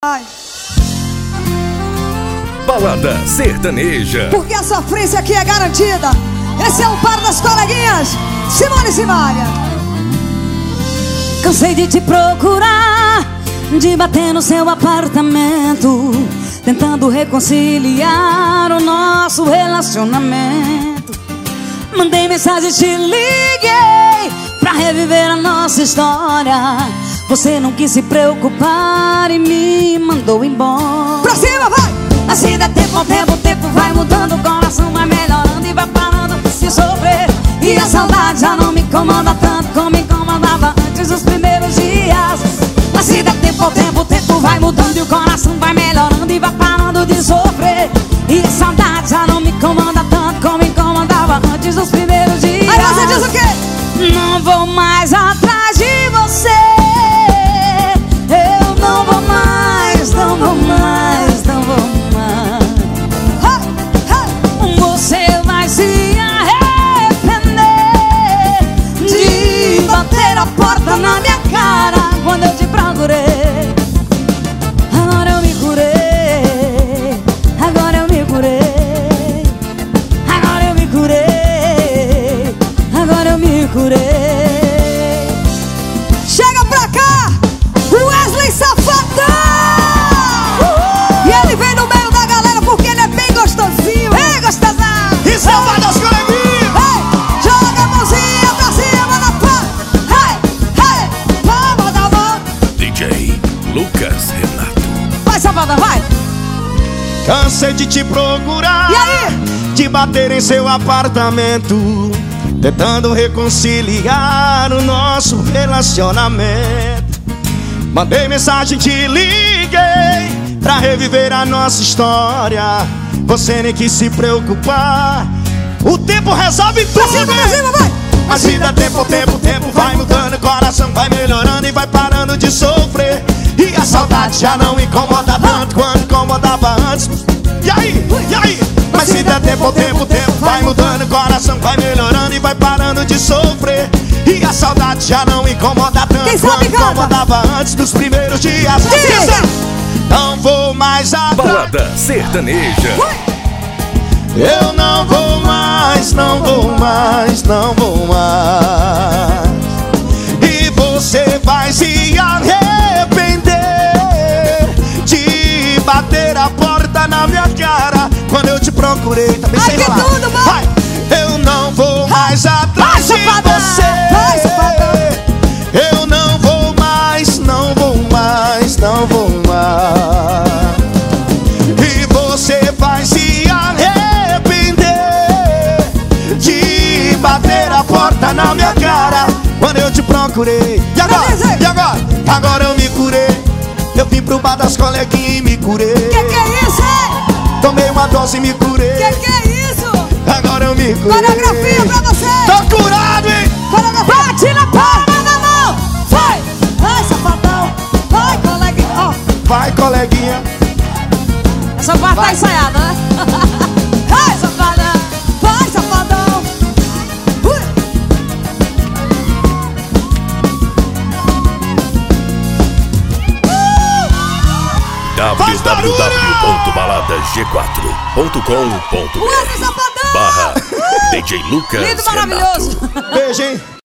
Ai. Balada sertaneja. Porque a sofrência aqui é garantida. Esse é o par das coleguinhas Simone e Simária. Cansei de te procurar, de bater no seu apartamento, tentando reconciliar o nosso relacionamento. Mandei mensagem, te liguei pra reviver a nossa história. Você não quis se preocupar e me mandou embora. Pra cima, vai! Assim dá tempo ao tempo, o tempo vai mudando, o coração vai melhorando e vai parando de sofrer. E a saudade já não me incomoda tanto como me incomodava antes dos primeiros dias. Assim dá tempo ao tempo, o tempo vai mudando e o coração vai melhorando e vai parando de sofrer. E a saudade já não me incomoda tanto como me incomodava antes dos primeiros dias. Aí você diz o quê? Não vou mais atrás de você. Eu não vou mais, não vou mais, não vou mais. Você vai se arrepender de bater a porta na minha cara quando eu te procurei. Agora eu me curei, agora eu me curei, agora eu me curei, agora eu me curei. Chega pra cá, Wesley Safadão! E ele vem no meio da galera porque ele é bem gostosinho. Bem gostosão! E salva das coleguinhas! Joga a mãozinha pra cima da palma! Palma da mão! DJ Lucas Renato. Vai, Safadão, vai! Cansei de te procurar, E aí? de bater em seu apartamento, tentando reconciliar o nosso relacionamento. Mandei mensagem, te liguei pra reviver a nossa história. Você nem quis se preocupar. O tempo resolve tudo. Pra cima, vai! Mas se dá tempo ao tempo, o tempo vai mudando, o coração vai melhorando e vai parando de sofrer. E a saudade já não incomoda tanto quanto incomodava antes. E aí? E aí? Mas se dá tempo ao tempo, o tempo vai mudando, o coração vai melhorando e vai parando de sofrer. E a saudade já não incomoda tanto Quem sabe quanto canta? incomodava antes dos primeiros dias. Diga! Não vou mais atrás. Balada sertaneja. Eu não vou mais, não vou mais, não vou mais. E você vai se arrepender de bater a porta na minha cara quando eu te procurei. Também Ai, sem que enrolar. tudo, mano! Vai. Eu não vou mais atrás de Safadão! você. Vai, Safadão! Eu não vou mais, não vou mais, não vou mais. E você vai se arrepender de bater a porta na minha cara quando eu te procurei. E agora? Beleza. E agora? Agora eu me curei. Eu vim pro bar das coleguinhas e me curei. Que é isso, hein? Tomei uma dose e me curei. Que é isso? Agora eu me curei. Coreografia pra você! Tô curado, hein? Coreografia! Bate na palma da mão! Vai! Vai, Safadão! Vai, coleguinha! Ó, Vai, coleguinha. Essa parte tá ensaiada, né? vai, Safadão! Vai, Safadão! Ui. Faz barulho! www.baladag4.com.br Wesley Safadão! /DJ Lucas Lindo, Renato. maravilhoso! Beijo, hein?